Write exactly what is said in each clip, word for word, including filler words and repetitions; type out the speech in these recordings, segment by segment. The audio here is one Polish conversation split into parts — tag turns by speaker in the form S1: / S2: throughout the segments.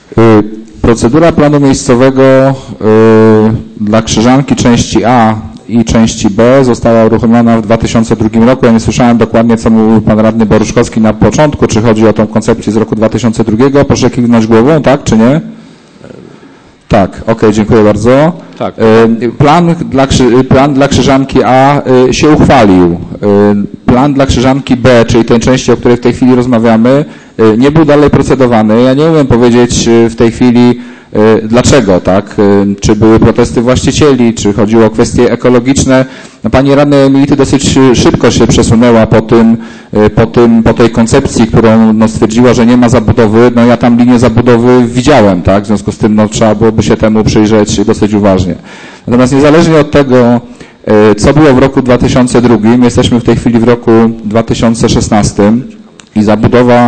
S1: Procedura planu miejscowego dla Krzyżanki części A i części B została uruchomiona w dwa tysiące drugim roku. Ja nie słyszałem dokładnie, co mówił pan radny Boruszkowski na początku, czy chodzi o tą koncepcję z roku dwa tysiące drugiego. Proszę kiwnąć głową, tak czy nie? Tak, okej, okay, dziękuję bardzo.
S2: Tak.
S1: Plan dla, plan dla Krzyżanki A się uchwalił. Plan dla Krzyżanki B, czyli tej części, o której w tej chwili rozmawiamy, nie był dalej procedowany. Ja nie umiem powiedzieć w tej chwili dlaczego, tak? Czy były protesty właścicieli, czy chodziło o kwestie ekologiczne. No, pani radna Emility dosyć szybko się przesunęła po tym, po tym, po tej koncepcji, którą no, stwierdziła, że nie ma zabudowy. No ja tam linię zabudowy widziałem, tak? W związku z tym no, trzeba byłoby się temu przyjrzeć dosyć uważnie. Natomiast niezależnie od tego, co było w roku dwa tysiące drugim, jesteśmy w tej chwili w roku dwa tysiące szesnastym i zabudowa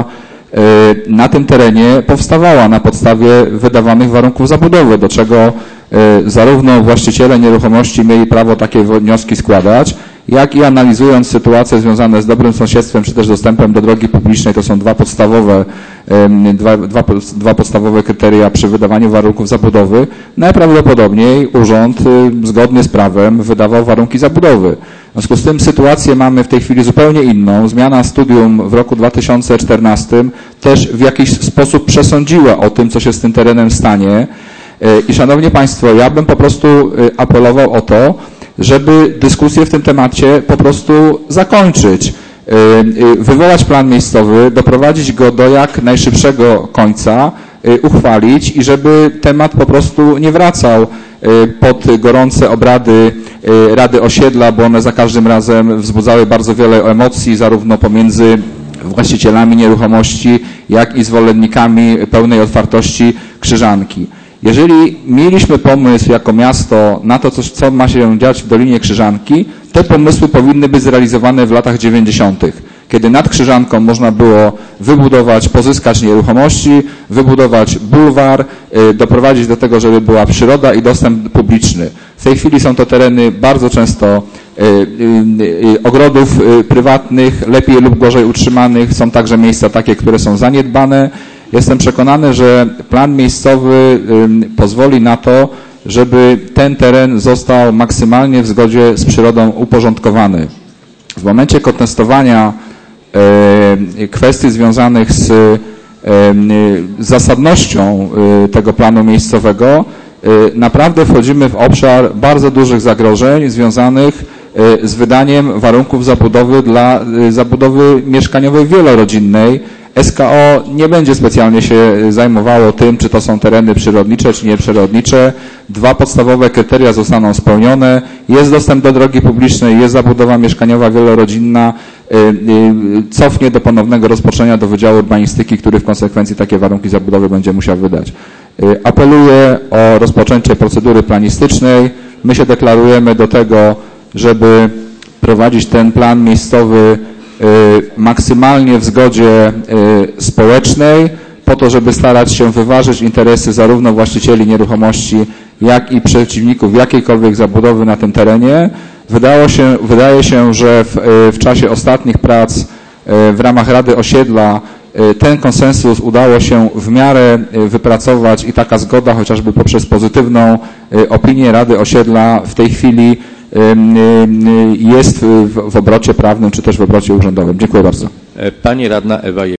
S1: na tym terenie powstawała na podstawie wydawanych warunków zabudowy, do czego zarówno właściciele nieruchomości mieli prawo takie wnioski składać, jak i analizując sytuacje związane z dobrym sąsiedztwem, czy też dostępem do drogi publicznej, to są dwa podstawowe, dwa, dwa, dwa podstawowe kryteria przy wydawaniu warunków zabudowy, najprawdopodobniej urząd zgodnie z prawem wydawał warunki zabudowy. W związku z tym sytuację mamy w tej chwili zupełnie inną. Zmiana studium w roku dwa tysiące czternastym też w jakiś sposób przesądziła o tym, co się z tym terenem stanie. I szanowni państwo, ja bym po prostu apelował o to, żeby dyskusję w tym temacie po prostu zakończyć, wywołać plan miejscowy, doprowadzić go do jak najszybszego końca, uchwalić i żeby temat po prostu nie wracał pod gorące obrady Rady Osiedla, bo one za każdym razem wzbudzały bardzo wiele emocji, zarówno pomiędzy właścicielami nieruchomości, jak i zwolennikami pełnej otwartości Krzyżanki. Jeżeli mieliśmy pomysł jako miasto na to, co, co ma się dziać w Dolinie Krzyżanki, te pomysły powinny być zrealizowane w latach dziewięćdziesiątych, kiedy nad Krzyżanką można było wybudować, pozyskać nieruchomości, wybudować bulwar, doprowadzić do tego, żeby była przyroda i dostęp publiczny. W tej chwili są to tereny bardzo często ogrodów prywatnych, lepiej lub gorzej utrzymanych. Są także miejsca takie, które są zaniedbane. Jestem przekonany, że plan miejscowy pozwoli na to, żeby ten teren został maksymalnie w zgodzie z przyrodą uporządkowany. W momencie kontestowania kwestii związanych z zasadnością tego planu miejscowego naprawdę wchodzimy w obszar bardzo dużych zagrożeń związanych z wydaniem warunków zabudowy dla zabudowy mieszkaniowej wielorodzinnej. S K O nie będzie specjalnie się zajmowało tym, czy to są tereny przyrodnicze, czy nieprzyrodnicze. Dwa podstawowe kryteria zostaną spełnione. Jest dostęp do drogi publicznej, jest zabudowa mieszkaniowa wielorodzinna. Cofnie do ponownego rozpoczęcia do Wydziału Urbanistyki, który w konsekwencji takie warunki zabudowy będzie musiał wydać. Apeluję o rozpoczęcie procedury planistycznej. My się deklarujemy do tego, żeby prowadzić ten plan miejscowy maksymalnie w zgodzie społecznej, po to, żeby starać się wyważyć interesy zarówno właścicieli nieruchomości, jak i przeciwników jakiejkolwiek zabudowy na tym terenie. Wydało się, wydaje się, że w, w czasie ostatnich prac w ramach Rady Osiedla ten konsensus udało się w miarę wypracować i taka zgoda, chociażby poprzez pozytywną opinię Rady Osiedla w tej chwili jest w obrocie prawnym, czy też w obrocie urzędowym. Dziękuję bardzo.
S2: Pani radna Ewa